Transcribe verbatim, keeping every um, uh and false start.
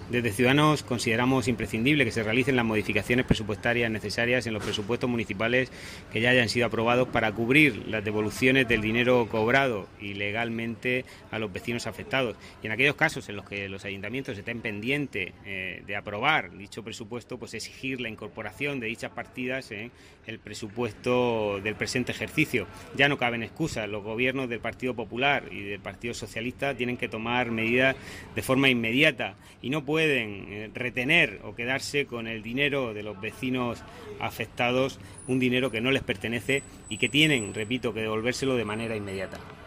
Desde Ciudadanos consideramos imprescindible que se realicen las modificaciones presupuestarias necesarias en los presupuestos municipales que ya hayan sido aprobados para cubrir las devoluciones del dinero cobrado ilegalmente a los vecinos afectados. Y en aquellos casos en los que los ayuntamientos estén pendientes eh, de aprobar dicho presupuesto, pues exigir la incorporación de dichas partidas en el presupuesto del presente ejercicio. Ya no caben excusas. Los gobiernos del Partido Popular y del Partido Socialista tienen que tomar medidas de forma inmediata y no pueden pueden retener o quedarse con el dinero de los vecinos afectados, un dinero que no les pertenece y que tienen, repito, que devolvérselo de manera inmediata.